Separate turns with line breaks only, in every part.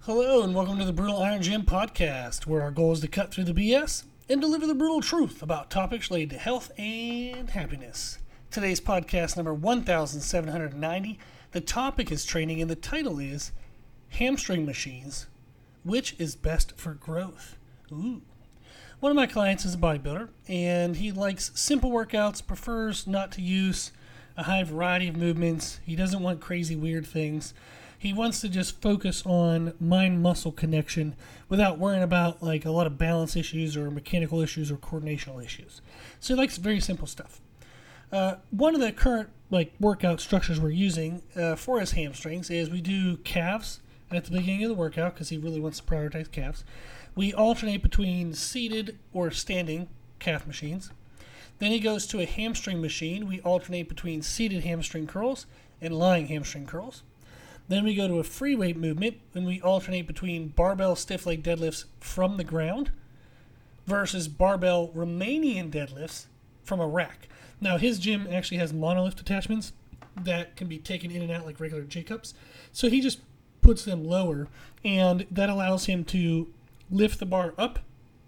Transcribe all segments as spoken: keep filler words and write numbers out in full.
Hello and welcome to the Brutal Iron Gym podcast, where our goal is to cut through the B S and deliver the brutal truth about topics related to health and happiness. Today's podcast number one thousand seven hundred ninety. The topic is training and the title is Hamstring Machines, which is best for growth? Ooh. One of my clients is a bodybuilder and he likes simple workouts, prefers not to use a high variety of movements. He doesn't want crazy weird things. He wants to just focus on mind-muscle connection without worrying about like a lot of balance issues or mechanical issues or coordinational issues. So he likes very simple stuff. Uh, one of the current like workout structures we're using uh, for his hamstrings is we do calves at the beginning of the workout because he really wants to prioritize calves. We alternate between seated or standing calf machines. Then he goes to a hamstring machine. We alternate between seated hamstring curls and lying hamstring curls. Then we go to a free weight movement, and we alternate between barbell stiff leg deadlifts from the ground versus barbell Romanian deadlifts from a rack. Now, his gym actually has monolift attachments that can be taken in and out like regular J-cups. So he just puts them lower, and that allows him to lift the bar up,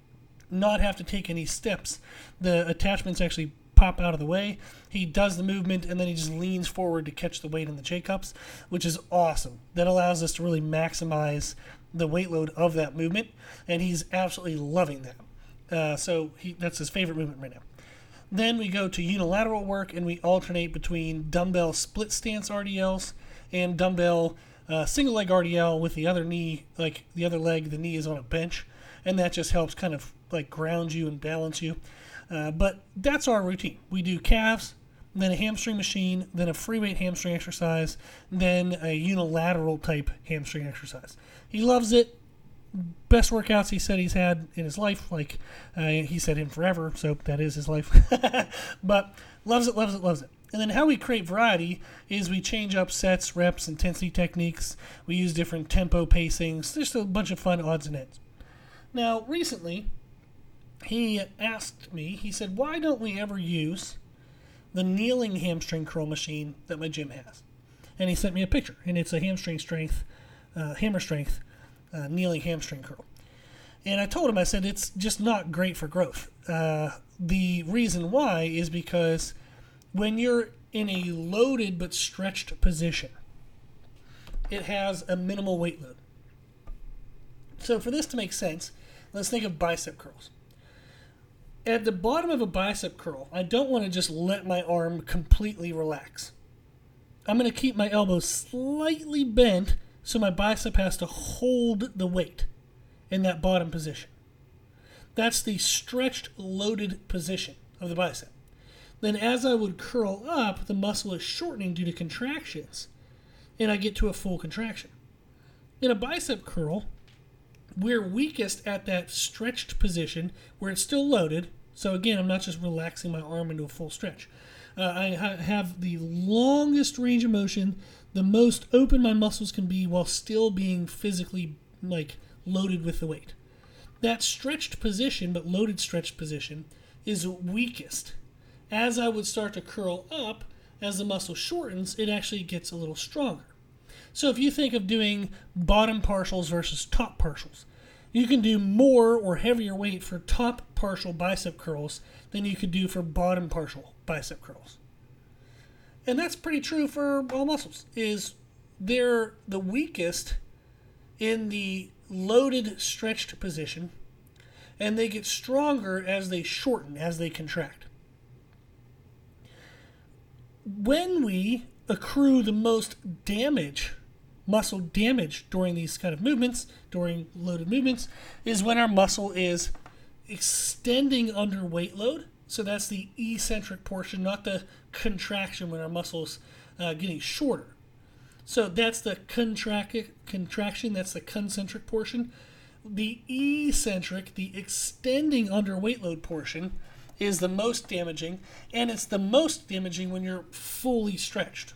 not have to take any steps. The attachments actually pop out of the way. He does the movement and then he just leans forward to catch the weight in the J-cups, which is awesome. That allows us to really maximize the weight load of that movement, and he's absolutely loving that. Uh, so he, that's his favorite movement right now. Then we go to unilateral work and we alternate between dumbbell split stance R D Ls and dumbbell uh, single leg R D L with the other knee, like the other leg, the knee is on a bench, and that just helps kind of like ground you and balance you. Uh, but that's our routine. We do calves, then a hamstring machine, then a free weight hamstring exercise, then a unilateral type hamstring exercise. He loves it. Best workouts he said he's had in his life. Like uh, he said in forever, so that is his life. But loves it, loves it, loves it. And then how we create variety is we change up sets, reps, intensity techniques. We use different tempo pacings. Just a bunch of fun odds and ends. Now, recently, he asked me, he said, why don't we ever use the kneeling hamstring curl machine that my gym has? And he sent me a picture, and it's a hamstring strength, uh, hammer strength, uh, kneeling hamstring curl. And I told him, I said, it's just not great for growth. Uh, the reason why is because when you're in a loaded but stretched position, it has a minimal weight load. So for this to make sense, let's think of bicep curls. At the bottom of a bicep curl, I don't want to just let my arm completely relax. I'm going to keep my elbow slightly bent so my bicep has to hold the weight in that bottom position. That's the stretched, loaded position of the bicep. Then as I would curl up, the muscle is shortening due to contractions, and I get to a full contraction. In a bicep curl, we're weakest at that stretched position where it's still loaded. So again, I'm not just relaxing my arm into a full stretch. Uh, I ha- have the longest range of motion, the most open my muscles can be while still being physically like loaded with the weight. That stretched position, but loaded stretched position, is weakest. As I would start to curl up, as the muscle shortens, it actually gets a little stronger. So if you think of doing bottom partials versus top partials, you can do more or heavier weight for top partial bicep curls than you could do for bottom partial bicep curls. And that's pretty true for all muscles, is they're the weakest in the loaded stretched position, and they get stronger as they shorten, as they contract. When we accrue the most damage, muscle damage during these kind of movements, during loaded movements, is when our muscle is extending under weight load. So that's the eccentric portion, not the contraction when our muscle's uh, getting shorter. So that's the contract contraction, that's the concentric portion. The eccentric, the extending under weight load portion, is the most damaging, and it's the most damaging when you're fully stretched.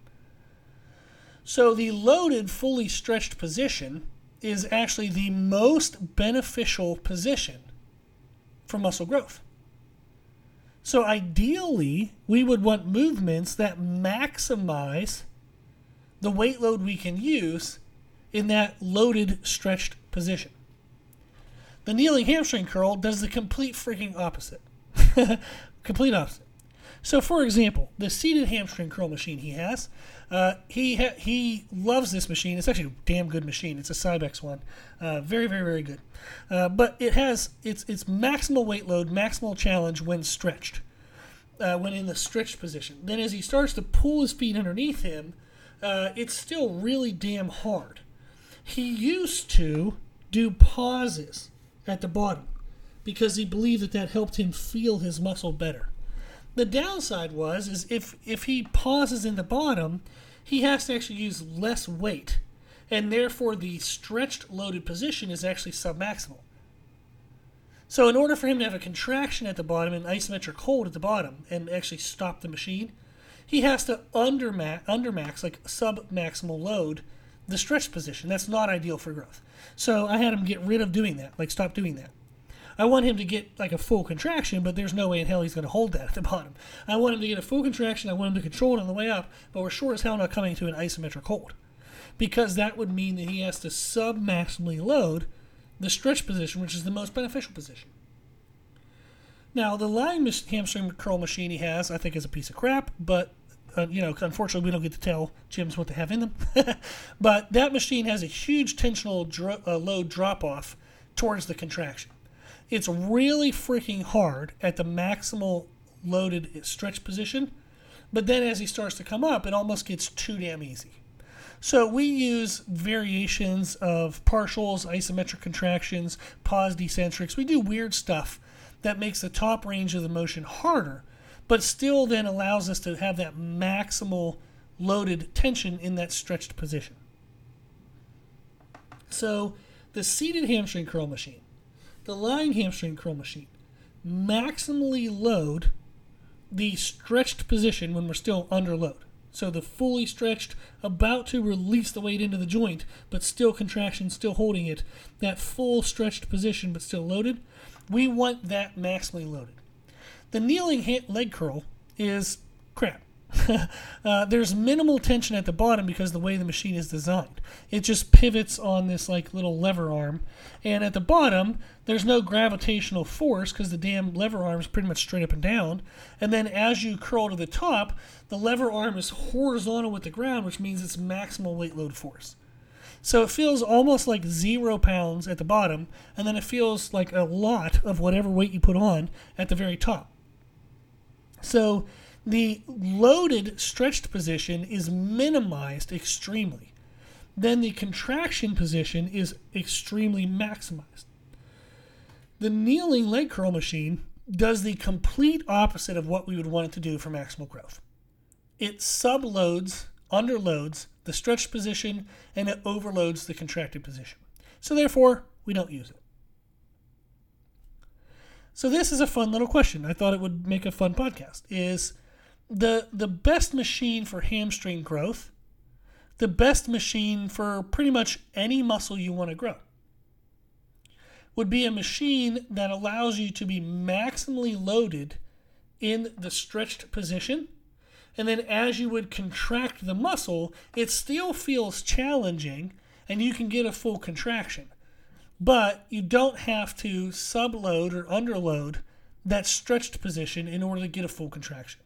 So the loaded, fully stretched position is actually the most beneficial position for muscle growth. So ideally, we would want movements that maximize the weight load we can use in that loaded, stretched position. The kneeling hamstring curl does the complete freaking opposite. Complete opposite. So, for example, the seated hamstring curl machine he has, uh, he ha- he loves this machine. It's actually a damn good machine. It's a Cybex one. Uh, very, very, very good. Uh, but it has its its maximal weight load, maximal challenge when stretched, uh, when in the stretched position. Then as he starts to pull his feet underneath him, uh, it's still really damn hard. He used to do pauses at the bottom because he believed that that helped him feel his muscle better. The downside was is if, if he pauses in the bottom, he has to actually use less weight, and therefore the stretched loaded position is actually submaximal. So in order for him to have a contraction at the bottom and isometric hold at the bottom and actually stop the machine, he has to undermax, undermax like submaximal load, the stretched position. That's not ideal for growth. So I had him get rid of doing that, like stop doing that. I want him to get like a full contraction, but there's no way in hell he's going to hold that at the bottom. I want him to get a full contraction. I want him to control it on the way up, but we're sure as hell not coming to an isometric hold, because that would mean that he has to sub-maximally load the stretch position, which is the most beneficial position. Now, the lying hamstring curl machine he has, I think, is a piece of crap, but uh, you know, unfortunately, we don't get to tell gyms what they have in them. But that machine has a huge tensional dro- uh, load drop-off towards the contraction. It's really freaking hard at the maximal loaded stretch position, but then as he starts to come up, it almost gets too damn easy. So we use variations of partials, isometric contractions, pause decentrics. We do weird stuff that makes the top range of the motion harder, but still then allows us to have that maximal loaded tension in that stretched position. So the seated hamstring curl machine, the lying hamstring curl machine, maximally load the stretched position when we're still under load. So the fully stretched, about to release the weight into the joint, but still contraction, still holding it, that full stretched position but still loaded, we want that maximally loaded. The kneeling ha- leg curl is crap. uh, there's minimal tension at the bottom because of the way the machine is designed. It just pivots on this like little lever arm, and at the bottom there's no gravitational force because the damn lever arm is pretty much straight up and down. And then as you curl to the top, the lever arm is horizontal with the ground, which means it's maximal weight load force. So it feels almost like zero pounds at the bottom, and then it feels like a lot of whatever weight you put on at the very top. So the loaded stretched position is minimized extremely. Then the contraction position is extremely maximized. The kneeling leg curl machine does the complete opposite of what we would want it to do for maximal growth. It subloads, underloads the stretched position, and it overloads the contracted position. So therefore, we don't use it. So this is a fun little question. I thought it would make a fun podcast. Is the the best machine for hamstring growth, the best machine for pretty much any muscle you want to grow, would be a machine that allows you to be maximally loaded in the stretched position, and then as you would contract the muscle, it still feels challenging and you can get a full contraction. But you don't have to subload or underload that stretched position in order to get a full contraction.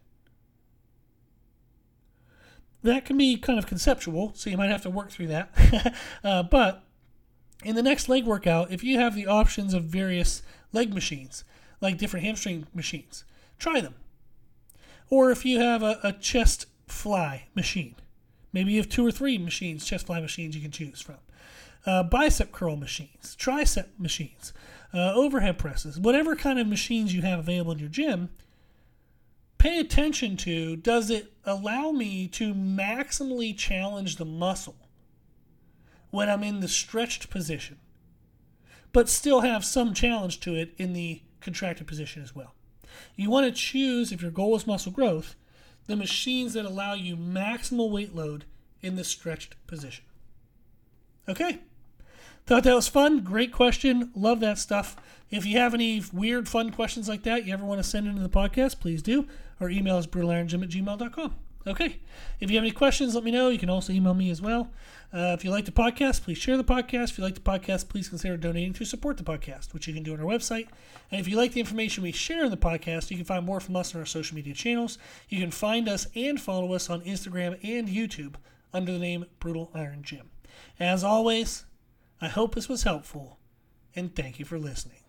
That can be kind of conceptual, so you might have to work through that. uh, but in the next leg workout, if you have the options of various leg machines, like different hamstring machines, try them. Or if you have a, a chest fly machine, maybe you have two or three machines, chest fly machines you can choose from. Uh, bicep curl machines, tricep machines, uh, overhead presses, whatever kind of machines you have available in your gym, pay attention to, does it allow me to maximally challenge the muscle when I'm in the stretched position, but still have some challenge to it in the contracted position as well. You want to choose, if your goal is muscle growth, the machines that allow you maximal weight load in the stretched position. Okay. Thought that was fun. Great question. Love that stuff. If you have any weird, fun questions like that you ever want to send into the podcast, please do. Our email is brutal iron gym at gmail dot com. Okay. If you have any questions, let me know. You can also email me as well. Uh, if you like the podcast, please share the podcast. If you like the podcast, please consider donating to support the podcast, which you can do on our website. And if you like the information we share in the podcast, you can find more from us on our social media channels. You can find us and follow us on Instagram and YouTube under the name Brutal Iron Gym. As always, I hope this was helpful, and thank you for listening.